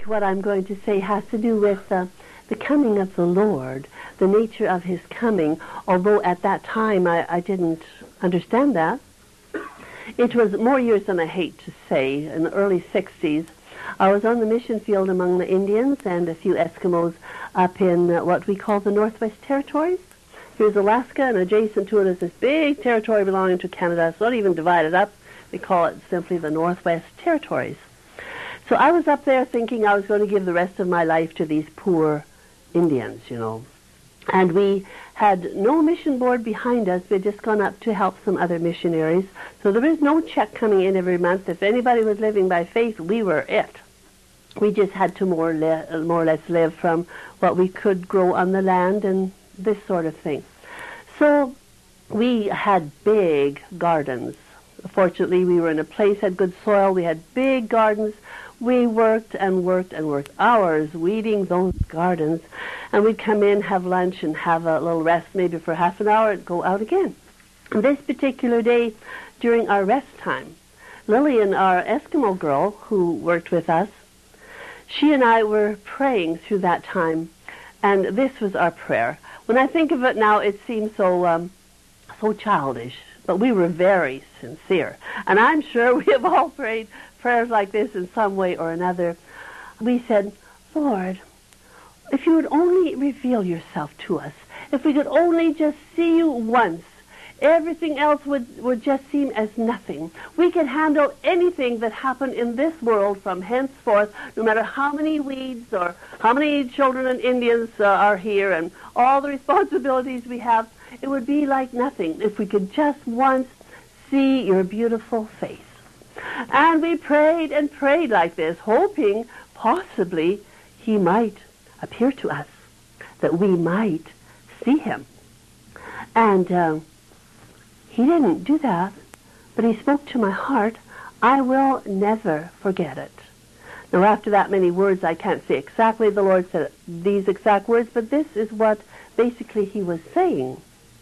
what I'm going to say has to do with the coming of the Lord, the nature of his coming, although at that time I didn't understand that. It was more years than I hate to say, in the early 60s. I was on the mission field among the Indians and a few Eskimos up in what we call the Northwest Territories. Here's Alaska, and adjacent to it is this big territory belonging to Canada. It's not even divided up. We call it simply the Northwest Territories. So I was up there thinking I was going to give the rest of my life to these poor Indians, you know. And we had no mission board behind us. We had just gone up to help some other missionaries. So there was no check coming in every month. If anybody was living by faith, we were it. We just had to more or less live from what we could grow on the land and this sort of thing. So we had big gardens. Fortunately, we were in a place, had good soil. We had big gardens. We worked and worked and worked hours weeding those gardens. And we'd come in, have lunch, and have a little rest maybe for half an hour and go out again. And this particular day, during our rest time, Lillian, our Eskimo girl who worked with us, she and I were praying through that time. And this was our prayer. When I think of it now, it seems so childish. But we were very sincere. And I'm sure we have all prayed prayers like this in some way or another. We said, Lord, if you would only reveal yourself to us, if we could only just see you once, everything else would just seem as nothing. We could handle anything that happened in this world from henceforth, no matter how many weeds or how many children and Indians are here and all the responsibilities we have. It would be like nothing if we could just once see your beautiful face. And we prayed and prayed like this, hoping possibly he might appear to us, that we might see him. And he didn't do that, but he spoke to my heart. I will never forget it. Now, after that many words, I can't say exactly the Lord said these exact words, but this is what basically he was saying.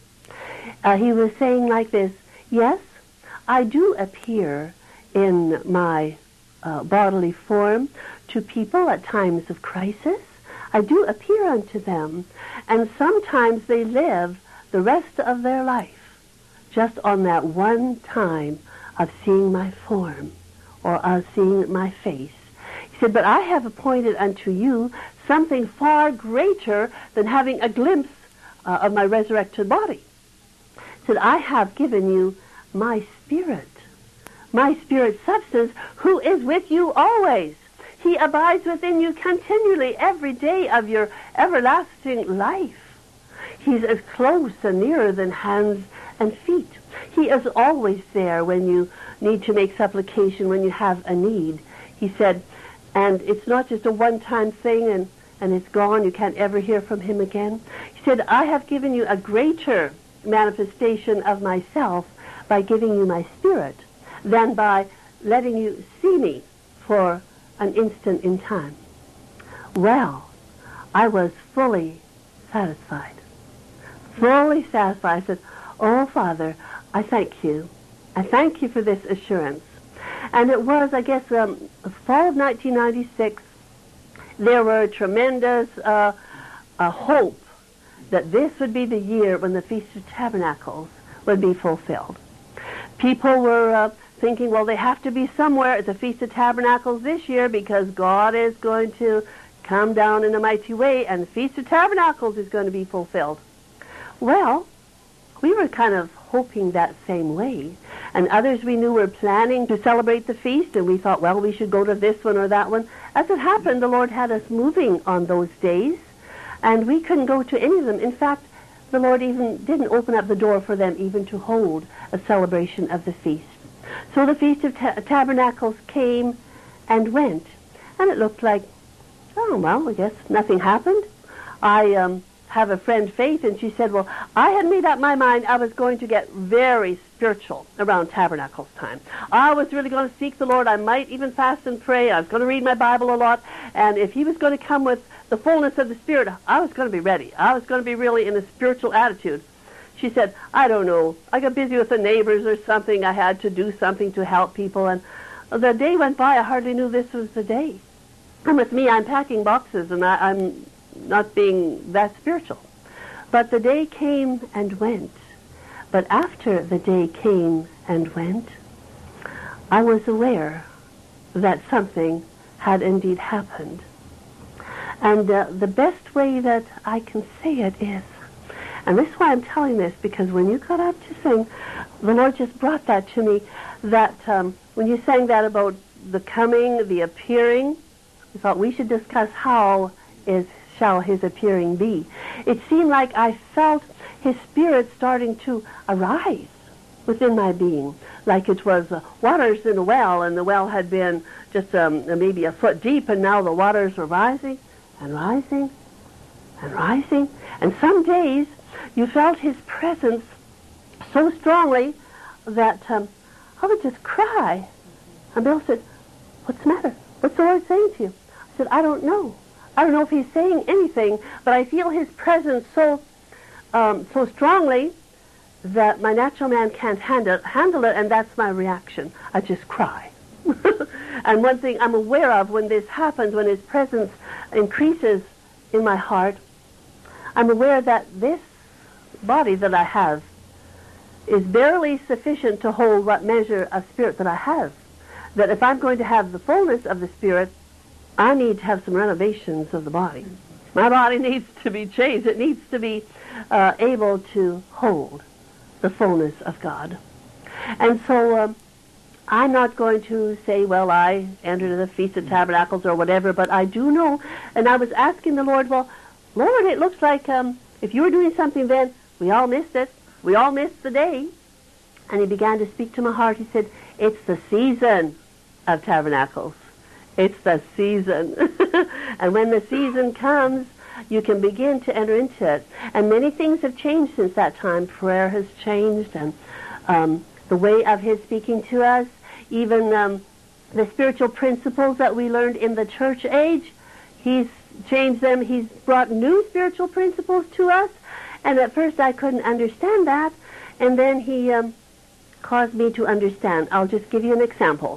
He was saying like this, yes, I do appear in my bodily form to people at times of crisis. I do appear unto them, and sometimes they live the rest of their life just on that one time of seeing my form or of seeing my face. He said, but I have appointed unto you something far greater than having a glimpse of my resurrected body. He said, I have given you my spirit substance, who is with you always. He abides within you continually every day of your everlasting life. He's as close and nearer than hands and feet. He is always there when you need to make supplication, when you have a need. He said, and it's not just a one-time thing and it's gone, you can't ever hear from him again. He said, I have given you a greater manifestation of myself by giving you my spirit than by letting you see me for an instant in time. Well, I was fully satisfied. Fully satisfied. I said, oh, Father, I thank you. I thank you for this assurance. And it was, I guess, fall of 1996, there were tremendous hope that this would be the year when the Feast of Tabernacles would be fulfilled. People were thinking, well, they have to be somewhere at the Feast of Tabernacles this year because God is going to come down in a mighty way and the Feast of Tabernacles is going to be fulfilled. Well, we were kind of hoping that same way. And others we knew were planning to celebrate the feast, and we thought, well, we should go to this one or that one. As it happened, the Lord had us moving on those days, and we couldn't go to any of them. In fact, the Lord even didn't open up the door for them even to hold a celebration of the feast. So the Feast of Tabernacles came and went, and it looked like, oh, well, I guess nothing happened. I have a friend, Faith, and she said, well, I had made up my mind I was going to get very spiritual around Tabernacles time. I was really going to seek the Lord. I might even fast and pray. I was going to read my Bible a lot, and if he was going to come with the fullness of the Spirit, I was going to be ready. I was going to be really in a spiritual attitude. She said, I don't know. I got busy with the neighbors or something. I had to do something to help people, and the day went by. I hardly knew this was the day. And with me, I'm packing boxes, and I'm not being that spiritual. But the day came and went. But after the day came and went, I was aware that something had indeed happened. And the best way that I can say it is, and this is why I'm telling this, because when you got up to sing, the Lord just brought that to me, that when you sang that about the coming, the appearing, I thought we should discuss how shall his appearing be. It seemed like I felt his spirit starting to arise within my being, like it was waters in a well, and the well had been just maybe a foot deep, and now the waters were rising and rising and rising. And some days you felt his presence so strongly that I would just cry. And Bill said, "What's the matter? What's the Lord saying to you?" I said, "I don't know. I don't know if he's saying anything, but I feel his presence so strongly that my natural man can't handle it, and that's my reaction. I just cry." And one thing I'm aware of when this happens, when his presence increases in my heart, I'm aware that this body that I have is barely sufficient to hold what measure of spirit that I have. That if I'm going to have the fullness of the Spirit, I need to have some renovations of the body. My body needs to be changed. It needs to be able to hold the fullness of God. And so I'm not going to say, well, I entered the Feast of Tabernacles or whatever, but I do know, and I was asking the Lord, well, Lord, it looks like if you were doing something then, we all missed it. We all missed the day. And he began to speak to my heart. He said, it's the season of Tabernacles. It's the season. And when the season comes, you can begin to enter into it. And many things have changed since that time. Prayer has changed, and the way of his speaking to us, even the spiritual principles that we learned in the church age, he's changed them. He's brought new spiritual principles to us. And at first I couldn't understand that. And then he caused me to understand. I'll just give you an example.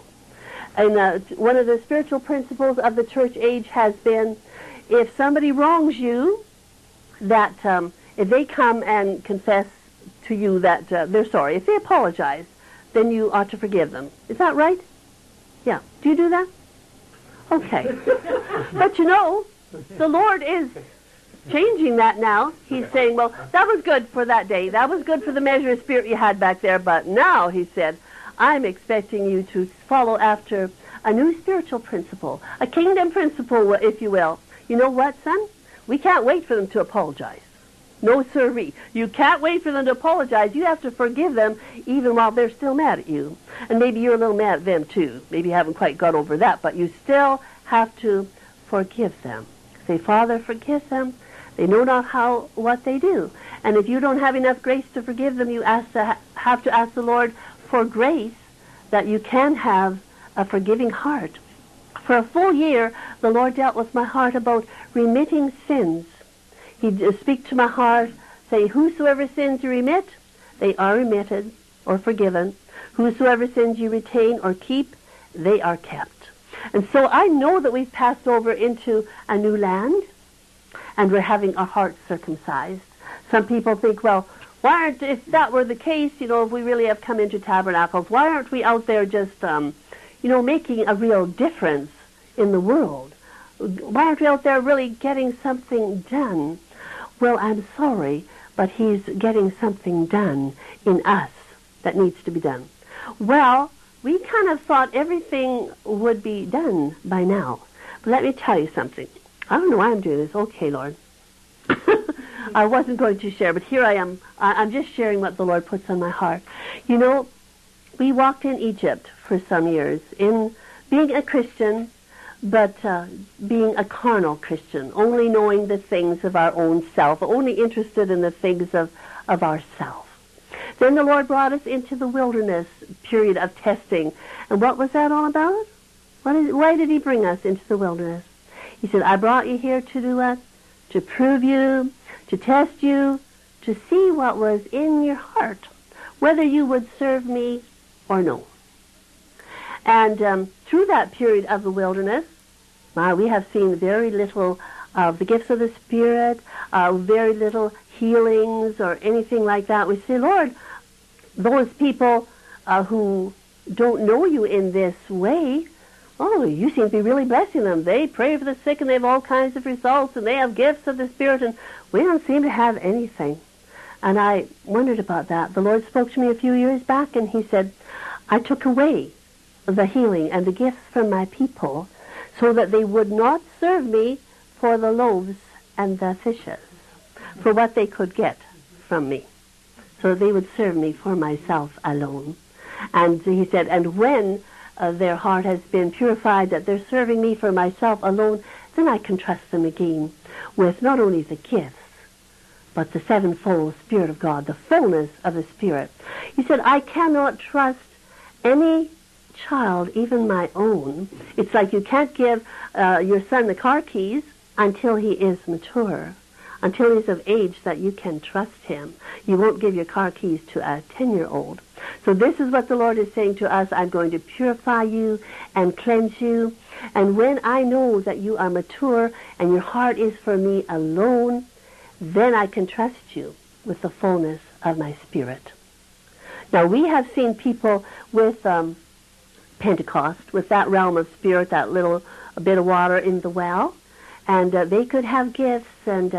And one of the spiritual principles of the church age has been, if somebody wrongs you, that if they come and confess to you that they're sorry, if they apologize, then you ought to forgive them. Is that right? Yeah. Do you do that? Okay. But you know, the Lord is changing that now. He's saying, well, that was good for that day. That was good for the measure of spirit you had back there. But now, he said, I'm expecting you to follow after a new spiritual principle, a kingdom principle, if you will. You know what, son? We can't wait for them to apologize. No, sirree. You can't wait for them to apologize. You have to forgive them even while they're still mad at you. And maybe you're a little mad at them, too. Maybe you haven't quite got over that, but you still have to forgive them. Say, Father, forgive them. They know not what they do. And if you don't have enough grace to forgive them, you have to ask the Lord for grace that you can have a forgiving heart. For a full year, the Lord dealt with my heart about remitting sins. He'd speak to my heart, say, whosoever sins you remit, they are remitted or forgiven. Whosoever sins you retain or keep, they are kept. And so I know that we've passed over into a new land, and we're having our hearts circumcised. Some people think, well, why aren't, if that were the case, if we really have come into Tabernacles, why aren't we out there just, making a real difference in the world? Why aren't we out there really getting something done? Well, I'm sorry, but he's getting something done in us that needs to be done. Well, we kind of thought everything would be done by now. But let me tell you something. I don't know why I'm doing this. Okay, Lord. I wasn't going to share, but here I am. I'm just sharing what the Lord puts on my heart. We walked in Egypt for some years in being a Christian, but being a carnal Christian, only knowing the things of our own self, only interested in the things of ourself. Then the Lord brought us into the wilderness period of testing. And what was that all about? Why did he bring us into the wilderness? He said, I brought you here to do what? To prove you, to test you, to see what was in your heart, whether you would serve me or no. And through that period of the wilderness, We have seen very little of the gifts of the Spirit, very little healings or anything like that. We say, Lord, those people who don't know you in this way, oh, you seem to be really blessing them. They pray for the sick and they have all kinds of results and they have gifts of the Spirit, and we don't seem to have anything. And I wondered about that. The Lord spoke to me a few years back and he said, I took away the healing and the gifts from my people so that they would not serve me for the loaves and the fishes, for what they could get from me. So they would serve me for myself alone. And he said, and when their heart has been purified, that they're serving me for myself alone, then I can trust them again with not only the gifts, but the sevenfold Spirit of God, the fullness of the Spirit. He said, I cannot trust any child, even my own. It's like you can't give your son the car keys until he is mature, until he's of age that you can trust him. You won't give your car keys to a 10-year-old. So this is what the Lord is saying to us. I'm going to purify you and cleanse you. And when I know that you are mature and your heart is for me alone, then I can trust you with the fullness of my Spirit. Now, we have seen people with Pentecost, with that realm of spirit, that little bit of water in the well, and they could have gifts and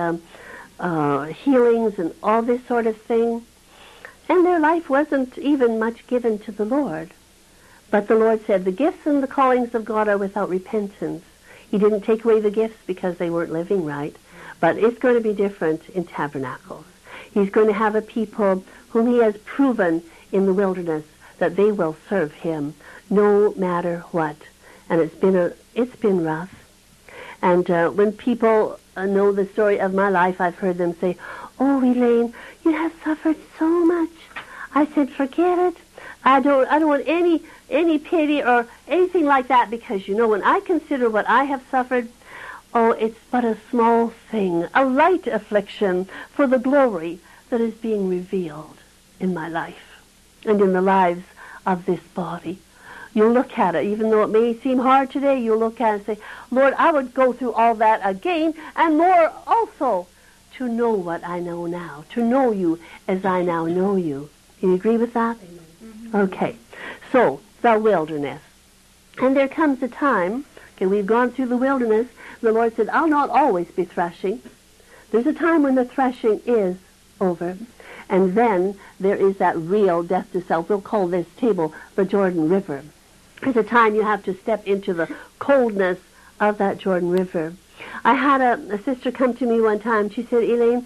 healings and all this sort of thing. And their life wasn't even much given to the Lord. But the Lord said, the gifts and the callings of God are without repentance. He didn't take away the gifts because they weren't living right. But it's going to be different in tabernacles. He's going to have a people whom he has proven in the wilderness that they will serve him no matter what. And it's been rough. And when people know the story of my life, I've heard them say, oh, Elaine, you have suffered so much. I said, forget it. I don't want any pity or anything like that, because, you know, when I consider what I have suffered, oh, it's but a small thing, a light affliction for the glory that is being revealed in my life and in the lives of this body. You'll look at it, even though it may seem hard today, you'll look at it and say, Lord, I would go through all that again and more also to know what I know now, to know you as I now know you. Do you agree with that? Amen. Mm-hmm. Okay. So, the wilderness. And there comes a time, okay, we've gone through the wilderness, the Lord said, I'll not always be threshing. There's a time when the threshing is over. And then there is that real death to self. We'll call this table the Jordan River. There's a time you have to step into the coldness of that Jordan River. I had a sister come to me one time. She said, Elaine,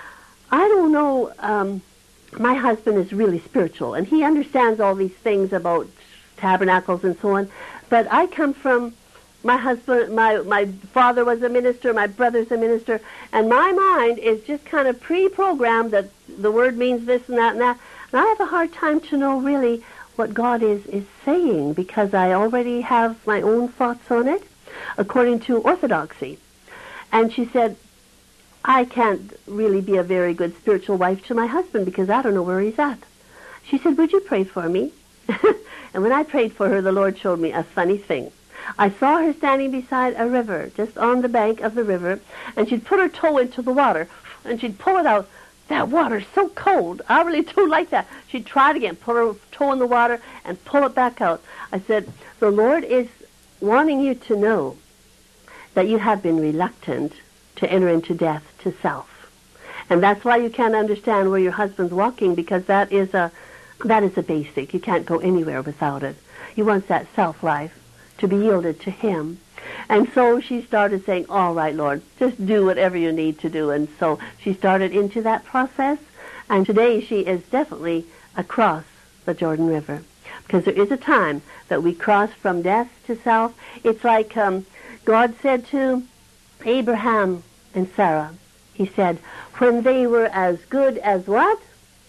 I don't know, my husband is really spiritual, and he understands all these things about tabernacles and so on, but I come from my husband, my father was a minister, my brother's a minister, and my mind is just kind of pre-programmed that the word means this and that and that, and I have a hard time to know really what God is saying, because I already have my own thoughts on it, according to orthodoxy. And she said, I can't really be a very good spiritual wife to my husband because I don't know where he's at. She said, would you pray for me? And when I prayed for her, the Lord showed me a funny thing. I saw her standing beside a river, just on the bank of the river, and she'd put her toe into the water, and she'd pull it out. That water's so cold. I really don't like that. She'd try it again, put her toe in the water, and pull it back out. I said, the Lord is wanting you to know that you have been reluctant to enter into death to self. And that's why you can't understand where your husband's walking, because that is a basic. You can't go anywhere without it. He wants that self-life to be yielded to him. And so she started saying, all right, Lord, just do whatever you need to do. And so she started into that process. And today she is definitely across the Jordan River. Because there is a time that we cross from death to self. It's like God said to Abraham and Sarah, he said, when they were as good as what?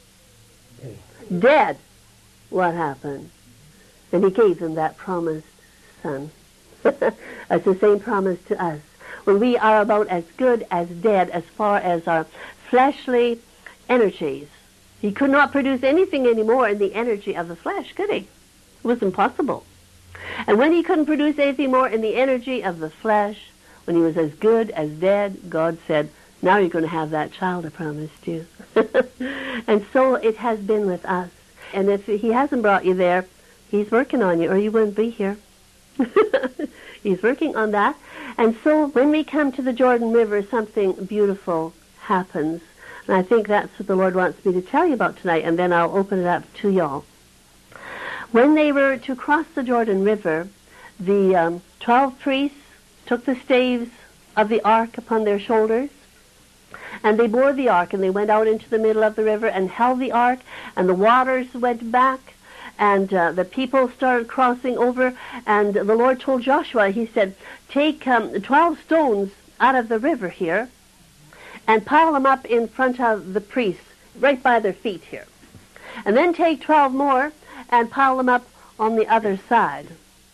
Dead. What happened? Then he gave them that promised son. It's the same promise to us. When we are about as good as dead as far as our fleshly energies. He could not produce anything anymore in the energy of the flesh, could he? It was impossible. And when he couldn't produce anything more in the energy of the flesh, when he was as good as dead, God said, now you're going to have that child I promised you. And so it has been with us. And if he hasn't brought you there, he's working on you, or you wouldn't be here. He's working on that. And so when we come to the Jordan River, something beautiful happens. And I think that's what the Lord wants me to tell you about tonight, and then I'll open it up to y'all. When they were to cross the Jordan River, the 12 priests took the staves of the ark upon their shoulders, and they bore the ark, and they went out into the middle of the river and held the ark, and the waters went back, and the people started crossing over, and the Lord told Joshua, he said, take 12 stones out of the river here, and pile them up in front of the priests, right by their feet here. And then take 12 more and pile them up on the other side.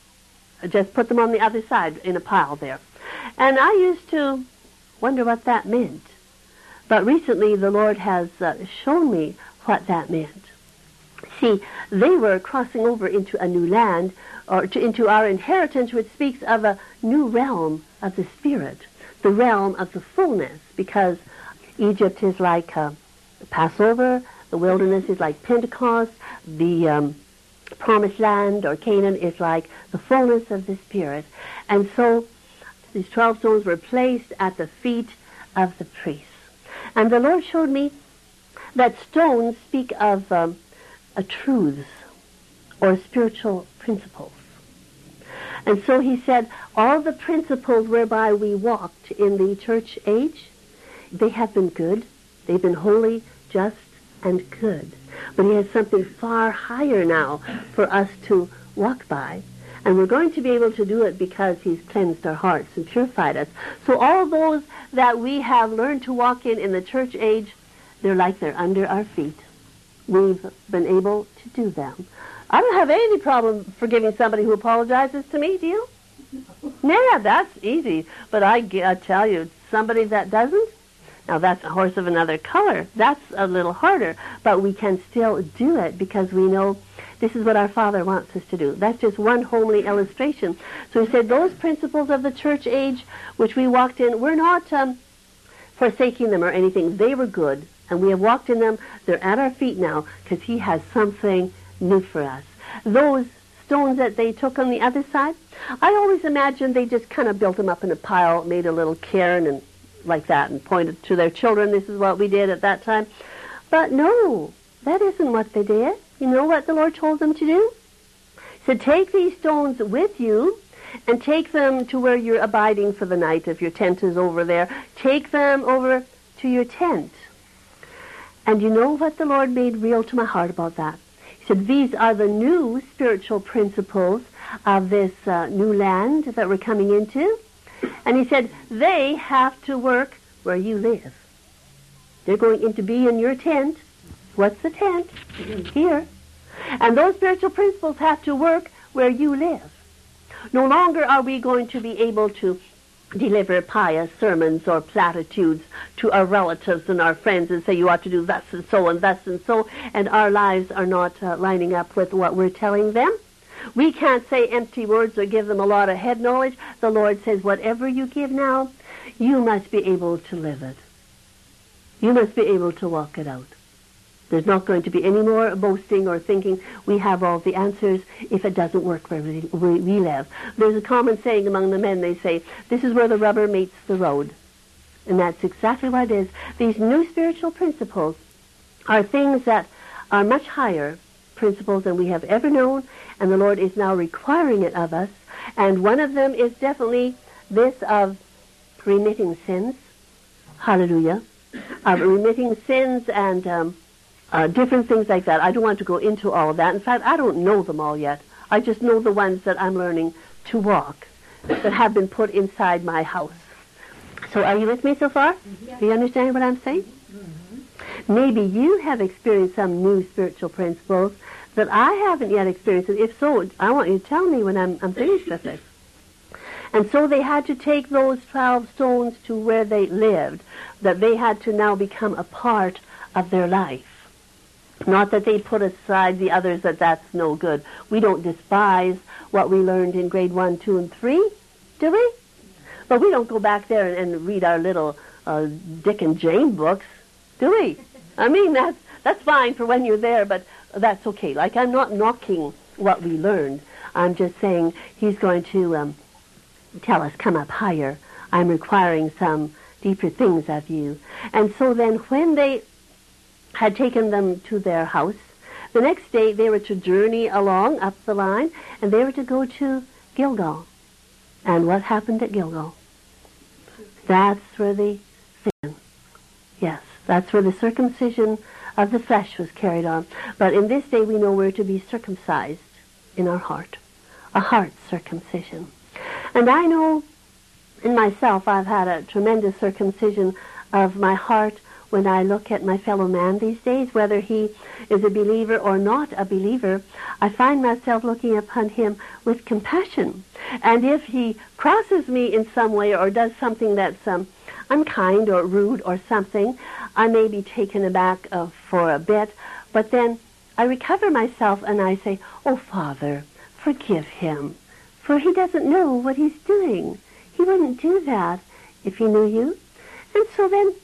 Just put them on the other side in a pile there. And I used to wonder what that meant. But recently the Lord has shown me what that meant. See, they were crossing over into a new land, or into our inheritance, which speaks of a new realm of the Spirit, the realm of the fullness, because Egypt is like Passover, the wilderness is like Pentecost, the promised land or Canaan is like the fullness of the Spirit. And so these 12 stones were placed at the feet of the priests. And the Lord showed me that stones speak of truths or spiritual principles. And so he said, all the principles whereby we walked in the church age, they have been good. They've been holy, just, and good. But he has something far higher now for us to walk by. And we're going to be able to do it because he's cleansed our hearts and purified us. So all those that we have learned to walk in the church age, they're like they're under our feet. We've been able to do them. I don't have any problem forgiving somebody who apologizes to me, do you? Yeah, that's easy. But I tell you, somebody that doesn't, now that's a horse of another color. That's a little harder. But we can still do it because we know this is what our Father wants us to do. That's just one homely illustration. So he said those principles of the church age which we walked in, we're not forsaking them or anything. They were good. And we have walked in them. They're at our feet now because he has something new for us. Those stones that they took on the other side, I always imagined they just kind of built them up in a pile, made a little cairn and like that, and pointed to their children, this is what we did at that time. But no, that isn't what they did. You know what the Lord told them to do? He said, take these stones with you and take them to where you're abiding for the night. If your tent is over there, take them over to your tent. And you know what the Lord made real to my heart about that? He said, these are the new spiritual principles of this new land that we're coming into. And he said, they have to work where you live. They're going to be in your tent. What's the tent? Here. And those spiritual principles have to work where you live. No longer are we going to be able to deliver pious sermons or platitudes to our relatives and our friends and say you ought to do thus and so and thus and so, and our lives are not lining up with what we're telling them. We can't say empty words or give them a lot of head knowledge. The Lord says whatever you give now, you must be able to live it. You must be able to walk it out. There's not going to be any more boasting or thinking we have all the answers if it doesn't work where we live. There's a common saying among the men. They say, this is where the rubber meets the road. And that's exactly what it is. These new spiritual principles are things that are much higher principles than we have ever known, and the Lord is now requiring it of us. And one of them is definitely this of remitting sins. Hallelujah. Of remitting sins and different things like that. I don't want to go into all of that. In fact, I don't know them all yet. I just know the ones that I'm learning to walk, that have been put inside my house. So are you with me so far? Mm-hmm. Do you understand what I'm saying? Mm-hmm. Maybe you have experienced some new spiritual principles that I haven't yet experienced. If so, I want you to tell me when I'm finished with it. And so they had to take those 12 stones to where they lived, that they had to now become a part of their life. Not that they put aside the others, that's no good. We don't despise what we learned in grade 1, 2, and 3, do we? But we don't go back there and read our little Dick and Jane books, do we? I mean, that's fine for when you're there, but that's okay. Like, I'm not knocking what we learned. I'm just saying he's going to tell us, come up higher. I'm requiring some deeper things of you. And so then when they had taken them to their house, the next day they were to journey along up the line, and they were to go to Gilgal. And what happened at Gilgal? That's where the sin. Yes, that's where the circumcision of the flesh was carried on. But in this day we know we're to be circumcised in our heart. A heart circumcision. And I know in myself I've had a tremendous circumcision of my heart when I look at my fellow man these days, whether he is a believer or not a believer. I find myself looking upon him with compassion. And if he crosses me in some way or does something that's unkind or rude or something, I may be taken aback for a bit, but then I recover myself and I say, "Oh, Father, forgive him, for he doesn't know what he's doing. He wouldn't do that if he knew you." And so then,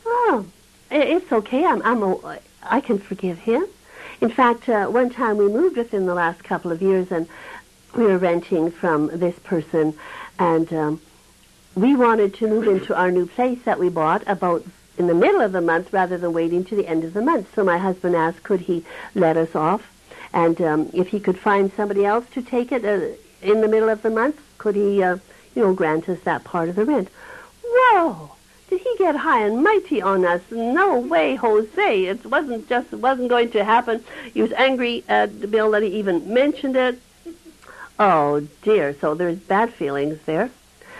it's okay. I can forgive him. In fact, one time we moved within the last couple of years, and we were renting from this person, and we wanted to move into our new place that we bought about in the middle of the month rather than waiting to the end of the month. So my husband asked, could he let us off, and if he could find somebody else to take it in the middle of the month, could he, grant us that part of the rent? Whoa! Did he get high and mighty on us? No way, Jose. It wasn't going to happen. He was angry at Bill that he even mentioned it. Oh, dear. So there's bad feelings there.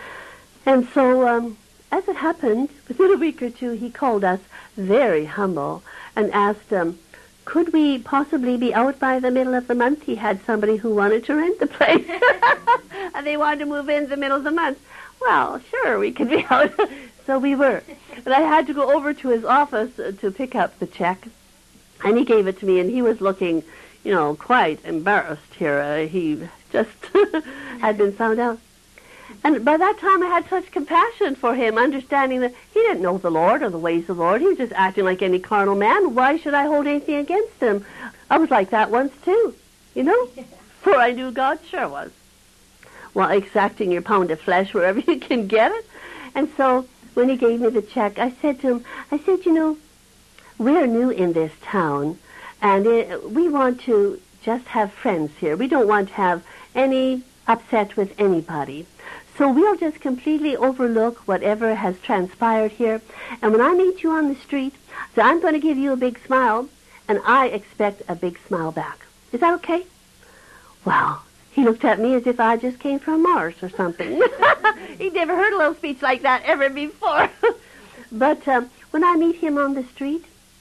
And so, as it happened, within a week or two, he called us very humble and asked, could we possibly be out by the middle of the month? He had somebody who wanted to rent the place. And they wanted to move in the middle of the month. Well, sure, we could be out. So we were. But I had to go over to his office to pick up the check. And he gave it to me, and he was looking, quite embarrassed here. He just had been found out. And by that time I had such compassion for him, understanding that he didn't know the Lord or the ways of the Lord. He was just acting like any carnal man. Why should I hold anything against him? I was like that once too, For I knew God sure was. Well, exacting your pound of flesh wherever you can get it. And so when he gave me the check, I said to him, we're new in this town, and we want to just have friends here. We don't want to have any upset with anybody. So we'll just completely overlook whatever has transpired here. And when I meet you on the street, so I'm going to give you a big smile, and I expect a big smile back. Is that okay? Well, he looked at me as if I just came from Mars or something. He'd never heard a little speech like that ever before. But when I meet him on the street,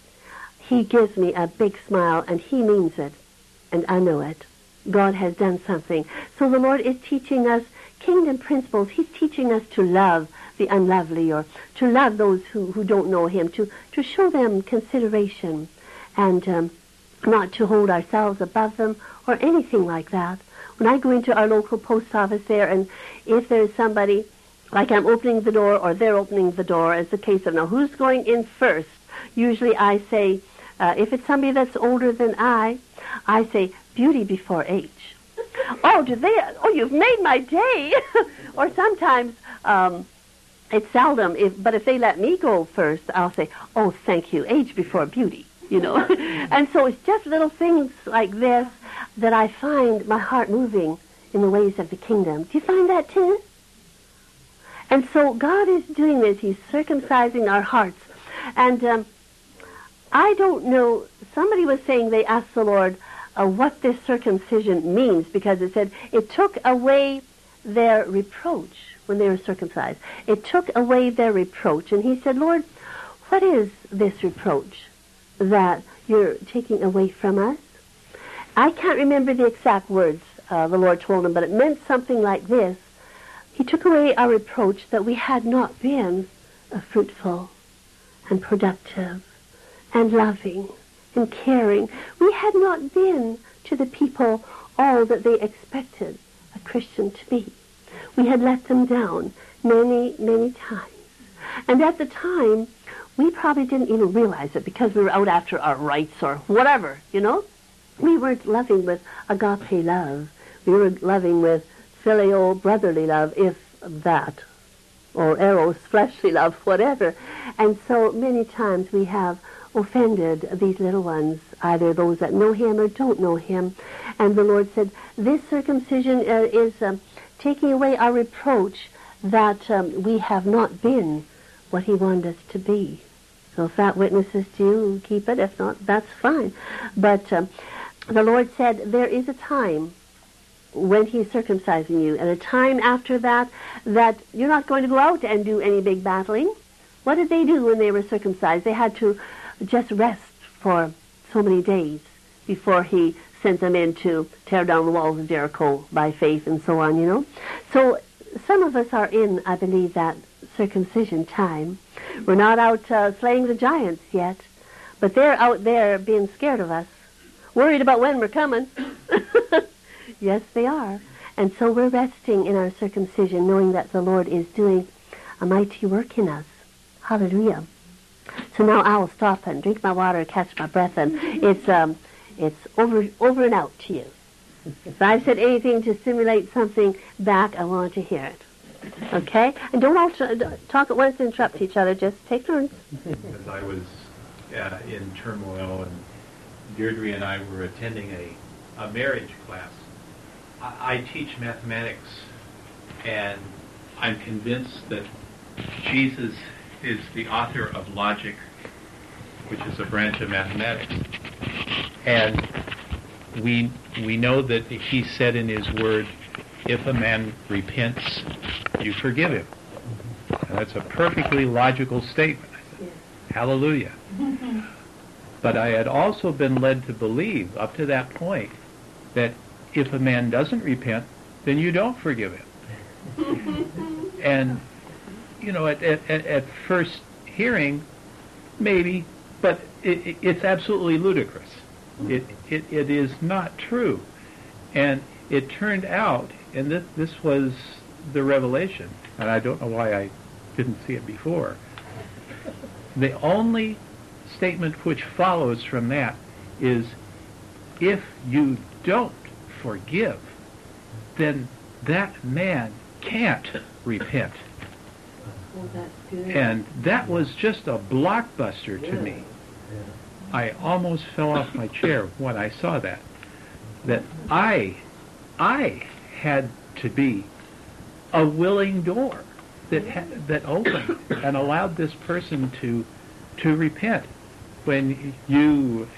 he gives me a big smile, and he means it. And I know it. God has done something. So the Lord is teaching us kingdom principles. He's teaching us to love the unlovely, or to love those who don't know him, to show them consideration, and not to hold ourselves above them or anything like that. When I go into our local post office there, and if there's somebody, like I'm opening the door or they're opening the door, as the case of now, who's going in first? Usually I say, if it's somebody that's older than I say, beauty before age. Oh, you've made my day. Or sometimes, it's seldom, but if they let me go first, I'll say, oh, thank you, age before beauty, And so it's just little things like this that I find my heart moving in the ways of the kingdom. Do you find that too? And so God is doing this. He's circumcising our hearts. And I don't know, somebody was saying they asked the Lord what this circumcision means, because it said it took away their reproach when they were circumcised. It took away their reproach. And he said, Lord, what is this reproach that you're taking away from us? I can't remember the exact words the Lord told him, but it meant something like this. He took away our reproach that we had not been fruitful and productive and loving and caring. We had not been to the people all that they expected a Christian to be. We had let them down many, many times. And at the time, we probably didn't even realize it because we were out after our rights or whatever, you know. We weren't loving with agape love. We were loving with phileo, brotherly love, if that, or eros, fleshly love, whatever. And so many times we have offended these little ones, either those that know him or don't know him. And the Lord said, this circumcision is taking away our reproach that we have not been what he wanted us to be. So if that witnesses to you, keep it. If not, that's fine. But the Lord said there is a time when he's circumcising you, and a time after that you're not going to go out and do any big battling. What did they do when they were circumcised? They had to just rest for so many days before he sent them in to tear down the walls of Jericho by faith and so on, you know. So some of us are in, I believe, that circumcision time. We're not out slaying the giants yet, but they're out there being scared of us, worried about when we're coming. Yes, they are. And so we're resting in our circumcision, knowing that the Lord is doing a mighty work in us. Hallelujah. So now I'll stop and drink my water, catch my breath, and it's over and out to you. If I've said anything to stimulate something back, I want to hear it. Okay? And don't all talk at once and interrupt each other. Just take turns. As I was in turmoil, and Deirdre and I were attending a marriage class. I teach mathematics, and I'm convinced that Jesus is the author of logic, which is a branch of mathematics. And we know that he said in his word, if a man repents, you forgive him. And that's a perfectly logical statement. Yes. Hallelujah. But I had also been led to believe, up to that point, that if a man doesn't repent, then you don't forgive him. And, you know, at first hearing, maybe, but it's absolutely ludicrous. It is not true. And it turned out, and this was the revelation, and I don't know why I didn't see it before. The only statement which follows from that is, if you don't forgive, then that man can't repent. Well, that's good. And that was just a blockbuster to me. I almost fell off my chair when I saw that. That I had to be a willing door that opened and allowed this person to repent. When you...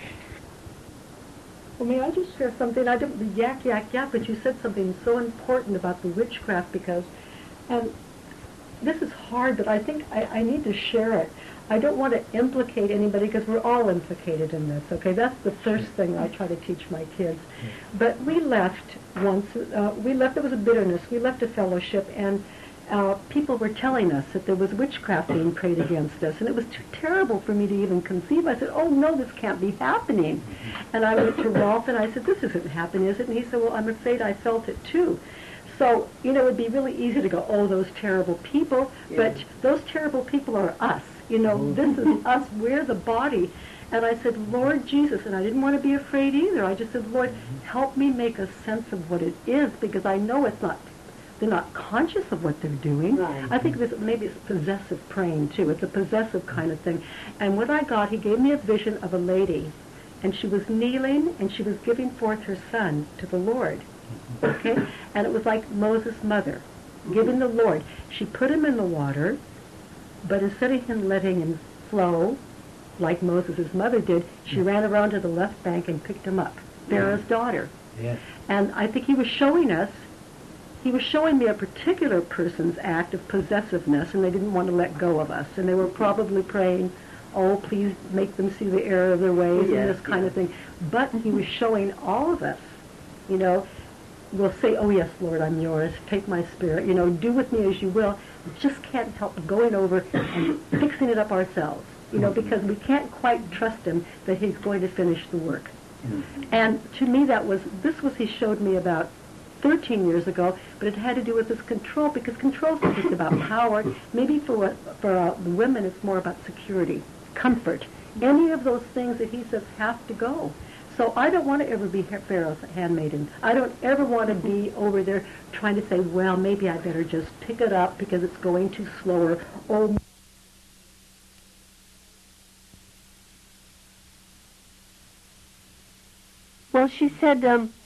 Well, may I just share something? I don't yak, but you said something so important about the witchcraft, because, and this is hard, but I think I need to share it. I don't want to implicate anybody, because we're all implicated in this, okay? That's the first thing I try to teach my kids. But we left once, there was a bitterness. We left a fellowship, and people were telling us that there was witchcraft being prayed against us, and it was too terrible for me to even conceive. I said, oh no, this can't be happening. And I went to Rolf, and I said, this isn't happening, is it? And he said, well, I'm afraid I felt it too. So, you know, it would be really easy to go, oh, those terrible people, but those terrible people are us. You know, this is us, we're the body. And I said, Lord Jesus, and I didn't want to be afraid either. I just said, Lord, help me make a sense of what it is, because I know it's not, they're not conscious of what they're doing. Right. I think maybe it's possessive praying too. It's a possessive kind of thing. And what I got, he gave me a vision of a lady, and she was kneeling, and she was giving forth her son to the Lord. Okay? And it was like Moses' mother, giving the Lord. She put him in the water, but instead of him letting him flow, like Moses' mother did, she ran around to the left bank and picked him up, Pharaoh's daughter. Yes. And I think he was showing me a particular person's act of possessiveness, and they didn't want to let go of us. And they were probably praying, oh, please make them see the error of their ways, and this kind of thing. But he was showing all of us, you know, we'll say, oh yes, Lord, I'm yours, take my spirit, you know, do with me as you will. We just can't help going over and fixing it up ourselves. because we can't quite trust him that he's going to finish the work. And to me, this was he showed me about 13 years ago, but it had to do with this control, because control is not just about power. Maybe for the women, it's more about security, comfort. Any of those things that he says have to go. So I don't want to ever be Pharaoh's handmaiden. I don't ever want to be over there trying to say, well, maybe I better just pick it up because it's going too slower. Or well, she said,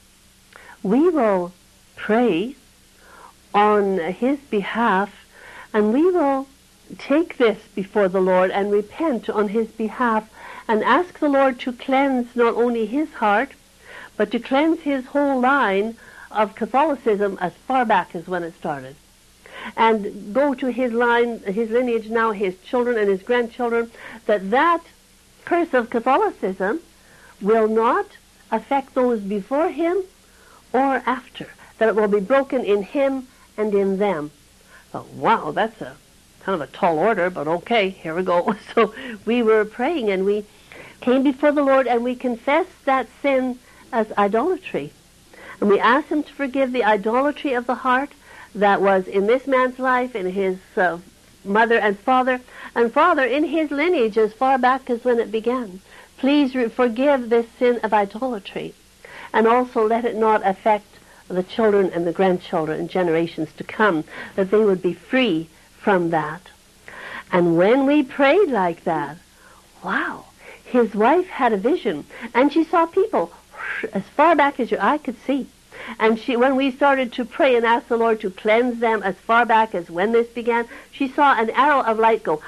we will pray on his behalf, and we will take this before the Lord and repent on his behalf and ask the Lord to cleanse not only his heart, but to cleanse his whole line of Catholicism as far back as when it started. And go to his line, his lineage now, his children and his grandchildren, that curse of Catholicism will not affect those before him or after, that it will be broken in him and in them. Oh, wow, that's a kind of a tall order, but okay, here we go. So we were praying, and we came before the Lord, and we confessed that sin as idolatry. And we asked him to forgive the idolatry of the heart that was in this man's life, in his mother and father in his lineage as far back as when it began. Please forgive this sin of idolatry, and also let it not affect the children and the grandchildren and generations to come, that they would be free from that. And when we prayed like that, wow, his wife had a vision, and she saw people as far back as your eye could see. And when we started to pray and ask the Lord to cleanse them as far back as when this began, she saw an arrow of light go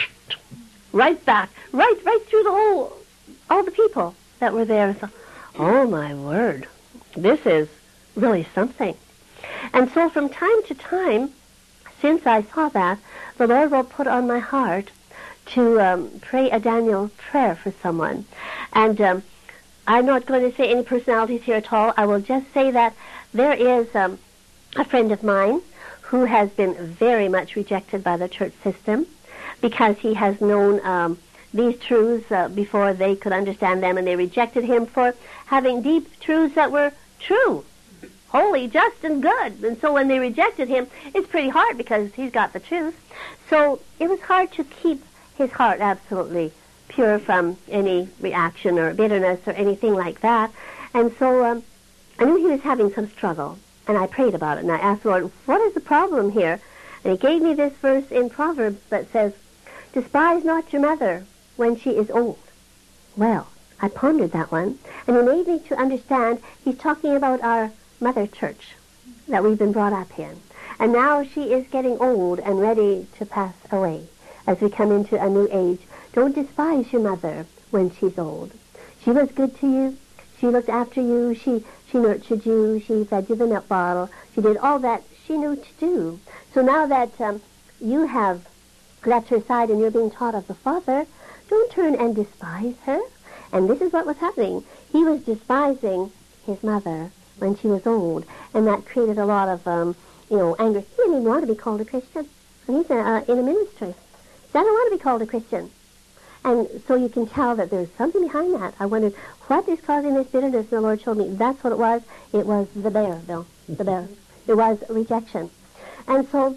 right back, right through all the people that were there. So, oh my word, this is really something. And so from time to time, since I saw that, the Lord will put on my heart to pray a Daniel prayer for someone. And I'm not going to say any personalities here at all. I will just say that there is a friend of mine who has been very much rejected by the church system because he has known these truths before they could understand them, and they rejected him for having deep truths that were true, holy, just, and good. And so when they rejected him, it's pretty hard because he's got the truth. So it was hard to keep his heart absolutely pure from any reaction or bitterness or anything like that. And so I knew he was having some struggle, and I prayed about it, and I asked the Lord, what is the problem here? And he gave me this verse in Proverbs that says, despise not your mother when she is old. Well, I pondered that one, and he made me to understand he's talking about our mother church that we've been brought up in. And now she is getting old and ready to pass away as we come into a new age. Don't despise your mother when she's old. She was good to you. She looked after you. She nurtured you. She fed you the milk bottle. She did all that she knew to do. So now that you have left her side and you're being taught of the Father, don't turn and despise her. And this is what was happening. He was despising his mother when she was old, and that created a lot of, anger. He didn't even want to be called a Christian. And he's in a ministry. He doesn't want to be called a Christian. And so you can tell that there's something behind that. I wondered, what is causing this bitterness? And the Lord showed me that's what it was. It was the bear, Bill. The bear. It was rejection. And so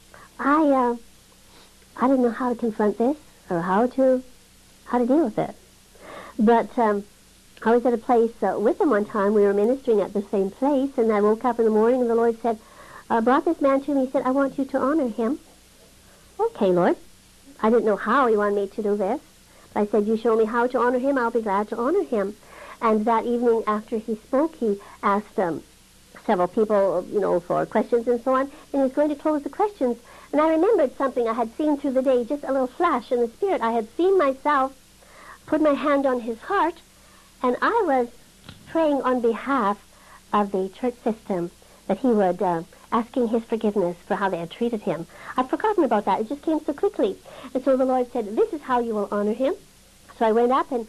I didn't know how to confront this or how to deal with it. But I was at a place with him one time. We were ministering at the same place, and I woke up in the morning, and the Lord said, brought this man to me. He said, I want you to honor him. Okay, Lord. I didn't know how he wanted me to do this. But I said, you show me how to honor him, I'll be glad to honor him. And that evening after he spoke, he asked several people, for questions and so on, and he was going to close the questions. And I remembered something I had seen through the day, just a little flash in the Spirit. I had seen myself put my hand on his heart, and I was praying on behalf of the church system that he would, asking his forgiveness for how they had treated him. I'd forgotten about that. It just came so quickly. And so the Lord said, this is how you will honor him. So I went up and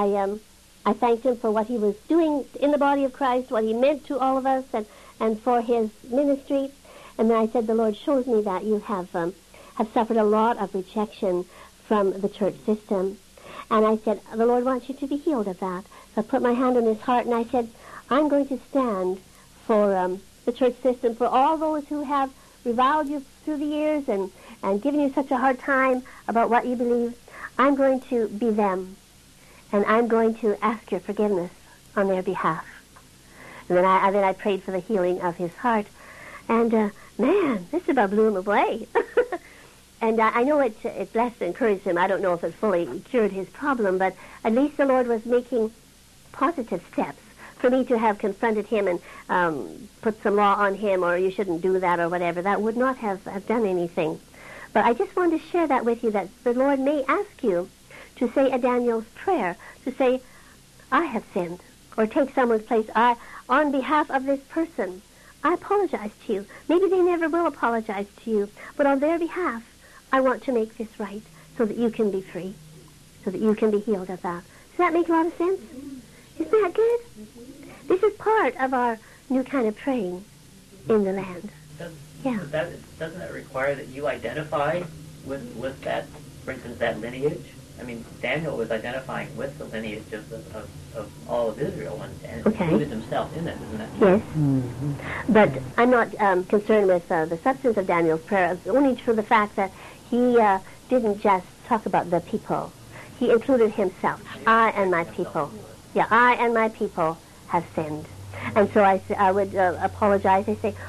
I thanked him for what he was doing in the body of Christ, what he meant to all of us, and for his ministry. And then I said, the Lord shows me that you have suffered a lot of rejection from the church system. And I said, the Lord wants you to be healed of that. So I put my hand on his heart and I said, I'm going to stand for the church system, for all those who have reviled you through the years and given you such a hard time about what you believe. I'm going to be them, and I'm going to ask your forgiveness on their behalf. And then I prayed for the healing of his heart. And, man, this about blew him away. And I know it blessed and encouraged him. I don't know if it fully cured his problem, but at least the Lord was making positive steps for me to have confronted him and put some law on him, or you shouldn't do that or whatever. That would not have done anything. But I just wanted to share that with you, that the Lord may ask you to say a Daniel's prayer, to say, I have sinned, or take someone's place. On behalf of this person, I apologize to you. Maybe they never will apologize to you, but on their behalf, I want to make this right so that you can be free, so that you can be healed of that. Does that make a lot of sense? Isn't that good? This is part of our new kind of praying in the land. Doesn't it require that you identify with that, for instance, that lineage? I mean, Daniel was identifying with the lineage of all of Israel and included himself in it, isn't it? Yes. Mm-hmm. But I'm not concerned with the substance of Daniel's prayer, only for the fact that he didn't just talk about the people. He included himself. I and my people. Yeah, I and my people have sinned. And so I would apologize. I say,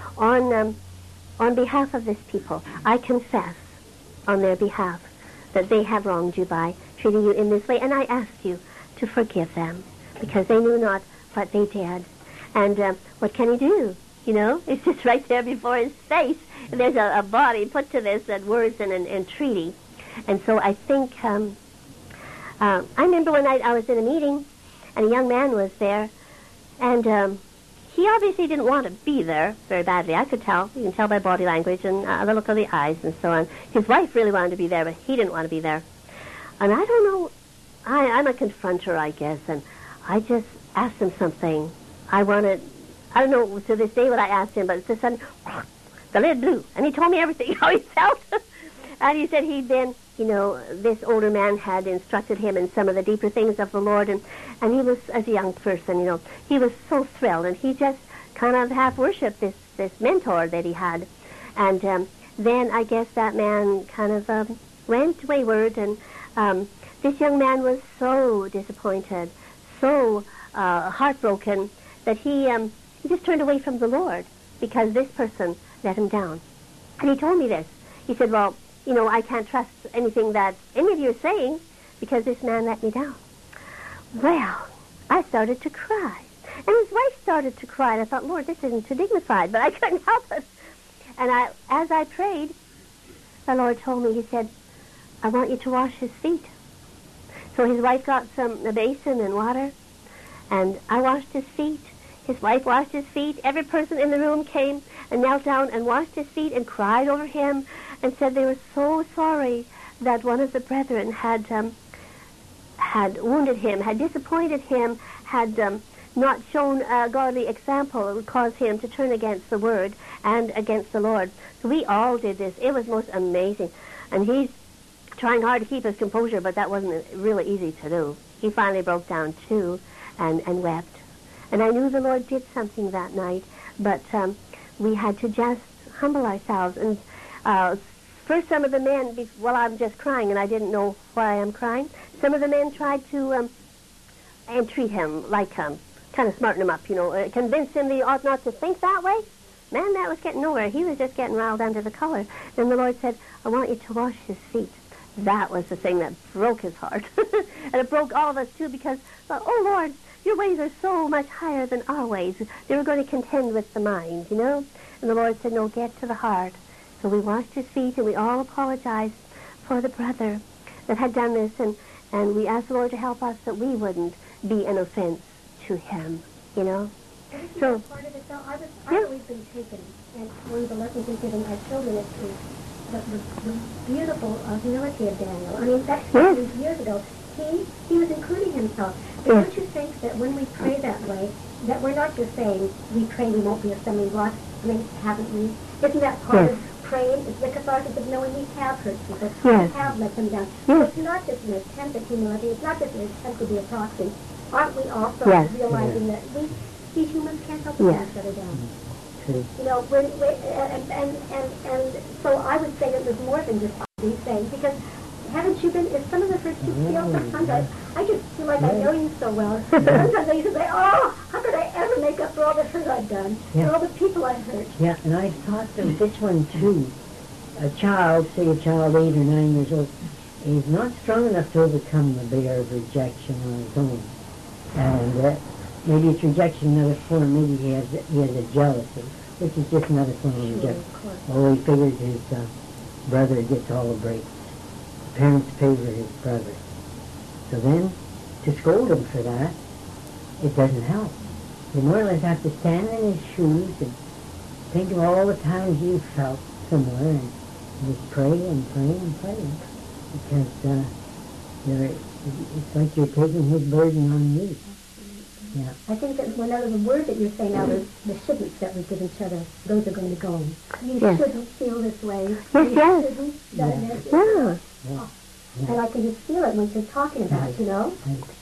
on behalf of this people, I confess on their behalf that they have wronged you by treating you in this way, and I ask you to forgive them, because they knew not what they did. And what can he do? You know, it's just right there before his face. And there's a body put to this, and words and entreaty. And so I think, I remember when I was in a meeting, and a young man was there, and he obviously didn't want to be there very badly. I could tell. You can tell by body language and the look of the eyes and so on. His wife really wanted to be there, but he didn't want to be there. And I don't know, I'm a confronter, I guess, and I just asked him something. I don't know to this day what I asked him, but it's just sudden, the lid blew, and he told me everything, how he felt. And he said he'd been, this older man had instructed him in some of the deeper things of the Lord, and he was, as a young person, he was so thrilled, and he just kind of half worshipped this mentor that he had. And then I guess that man kind of went wayward, and this young man was so disappointed, so heartbroken, that he just turned away from the Lord because this person let him down. And he told me this. He said, well, I can't trust anything that any of you are saying because this man let me down. Well, I started to cry. And his wife started to cry, and I thought, Lord, this isn't too dignified, but I couldn't help it. And as I prayed, the Lord told me, he said, I want you to wash his feet. So his wife got a basin and water, and I washed his feet. His wife washed his feet. Every person in the room came and knelt down and washed his feet and cried over him and said they were so sorry that one of the brethren had wounded him, had disappointed him, had not shown a godly example that would cause him to turn against the Word and against the Lord. So we all did this. It was most amazing. And he's trying hard to keep his composure, but that wasn't really easy to do. He finally broke down too and wept. And I knew the Lord did something that night, but we had to just humble ourselves. And first some of the men, while I'm just crying and I didn't know why I'm crying, some of the men tried to entreat him, like kind of smarten him up, convince him that he ought not to think that way. Man, that was getting nowhere. He was just getting riled under the collar. Then the Lord said, I want you to wash his feet. That was the thing that broke his heart. And it broke all of us too, because, oh Lord, your ways are so much higher than our ways. They were going to contend with the mind, And the Lord said, no, get to the heart. So we washed his feet, and we all apologized for the brother that had done this, and we asked the Lord to help us that we wouldn't be an offense to him, So, part of it, though, I've always been taken, and one of the lessons we've given our children is the beautiful humility of Daniel. I mean, that's years ago. He was including himself. But don't you think that when we pray that way, that we're not just saying we pray we won't be a stumbling block? I mean, haven't we? Isn't that part of praying is the catharsis of knowing we have hurt people. Yes. We have let them down. Yes. So it's not just an attempt at humility. It's not just an attempt to be a proxy. Aren't we also Yes. realizing that we humans can't help but let Yes. each other down? True. You know, and so I would say it was more than just these things, because haven't you been, if some of the hurts you feel, sometimes I just feel like I know you so well. Sometimes I used to say, oh, how could I ever make up for all the hurt I've done, for all the people I've hurt? Yeah, and I thought of this one too. A child, say a child 8 or 9 years old, is not strong enough to overcome the bear of rejection on his own. And maybe it's rejection in another form. Maybe he has a jealousy, which is just another form of rejection. Oh, he figures his brother gets all the breaks. Parents favor his brother. So then, to scold him for that, it doesn't help. You more or less have to stand in his shoes and think of all the times you've felt somewhere and just pray and pray and pray. Because it's like you're taking his burden on you. Yeah. I think that one of the words that you're saying now is the shouldn'ts that we give each other. Those are going to go. You Yes. shouldn't feel this way. Yes, You yes. shouldn't done this. Yeah. And I can just feel it when you're talking about it, you know?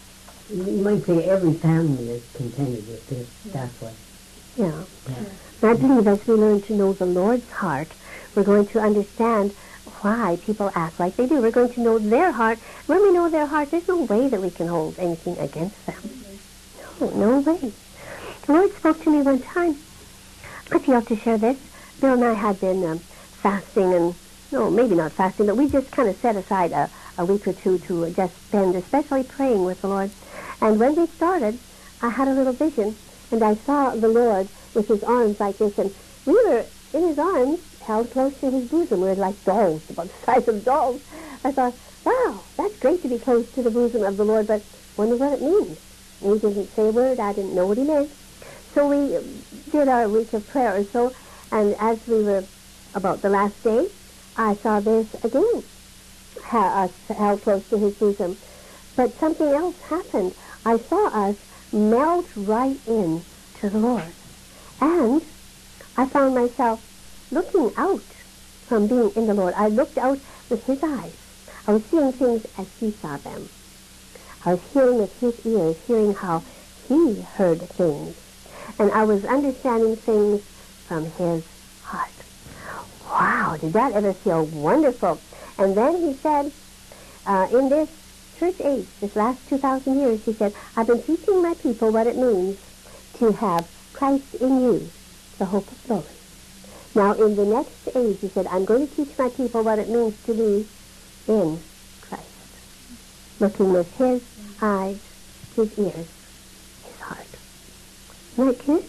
You might say every family is contended with this that way. Yeah. Yeah. I believe as we learn to know the Lord's heart, we're going to understand why people act like they do. We're going to know their heart. When we know their heart, there's no way that we can hold anything against them. No way. The Lord spoke to me one time. I feel to share this. Bill and I had been fasting, and no, maybe not fasting, but we just kind of set aside a week or two to just spend, especially praying with the Lord. And when we started, I had a little vision, and I saw the Lord with his arms like this, and we were in his arms, held close to his bosom. We were like dolls, about the size of dolls. I thought, wow, that's great to be close to the bosom of the Lord, but wonder what it means. He didn't say a word. I didn't know what he meant. So we did our week of prayer or so, and as we were about the last day, I saw this again, us held close to his bosom. But something else happened. I saw us melt right in to the Lord. And I found myself looking out from being in the Lord. I looked out with his eyes. I was seeing things as he saw them. I was hearing with his ears, hearing how he heard things. And I was understanding things from his heart. Wow, did that ever feel wonderful? And then he said, in this church age, this last 2,000 years, he said, I've been teaching my people what it means to have Christ in you, the hope of glory. Now, in the next age, he said, I'm going to teach my people what it means to be in Christ. Looking with his eyes, his ears, his heart. Isn't that cute?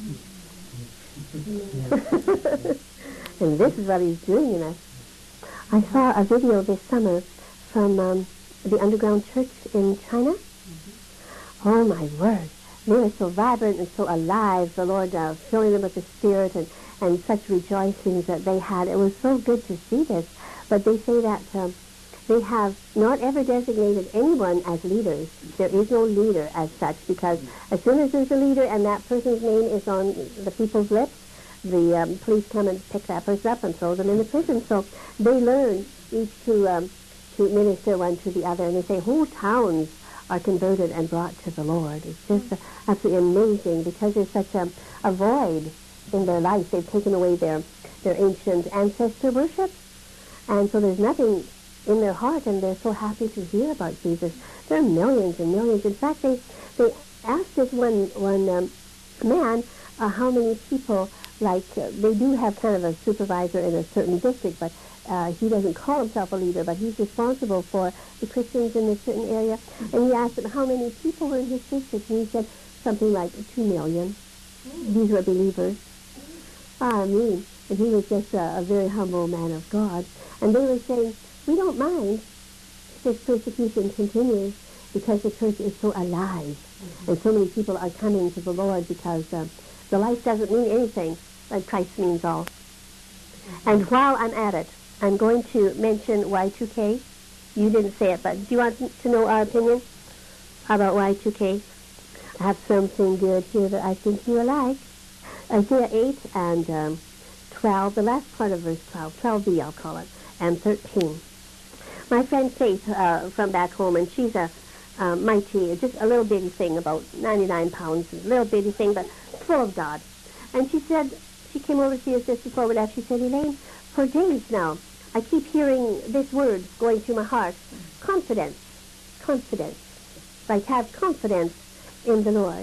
And this is what he's doing in us. I saw a video this summer from the underground church in China. Oh, my word. They were so vibrant and so alive, the Lord filling them with the Spirit and such rejoicings that they had. It was so good to see this. But they say that they have not ever designated anyone as leaders. There is no leader as such, because as soon as there's a leader and that person's name is on the people's lips, the police come and pick that person up and throw them in the prison. So they learn each to minister one to the other, and they say whole towns are converted and brought to the Lord. It's just absolutely amazing, because there's such a void in their life. They've taken away their ancient ancestor worship, and so there's nothing in their heart, and they're so happy to hear about Jesus. There are millions and millions. In fact, they asked this one man how many people, they do have kind of a supervisor in a certain district, but he doesn't call himself a leader, but he's responsible for the Christians in a certain area. And he asked him how many people were in his district, and he said something like 2 million. These were believers. And he was just a very humble man of God. And they were saying, we don't mind if this persecution continues, because the church is so alive. And so many people are coming to the Lord, because the life doesn't mean anything, but Christ means all. And while I'm at it, I'm going to mention Y2K. You didn't say it, but do you want to know our opinion about Y2K? I have something good here that I think you will like. Isaiah 8 and 12, the last part of verse 12, 12b I'll call it, and 13. My friend Faith from back home, and she's a mighty, just a little bitty thing, about 99 pounds, a little bitty thing, but full of God. And she said, she came over to see us just before we left, she said, Elaine, for days now, I keep hearing this word going through my heart, confidence, confidence. Like have confidence in the Lord.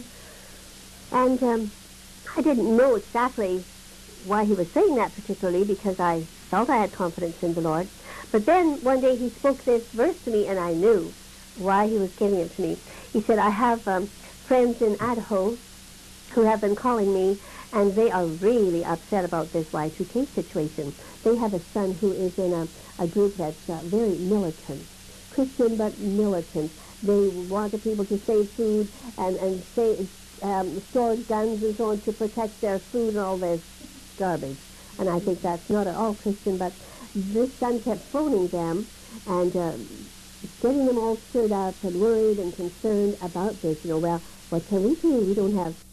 And I didn't know exactly why he was saying that particularly, because I felt I had confidence in the Lord. But then one day he spoke this verse to me, and I knew why he was giving it to me. He said, I have friends in Idaho who have been calling me, and they are really upset about this Y2K situation. They have a son who is in a group that's very militant, Christian but militant. They want the people to save food and store guns and so on to protect their food and all this garbage. And I think that's not at all Christian, but this son kept phoning them and getting them all stirred up and worried and concerned about this. You know, well, what can we do? We don't have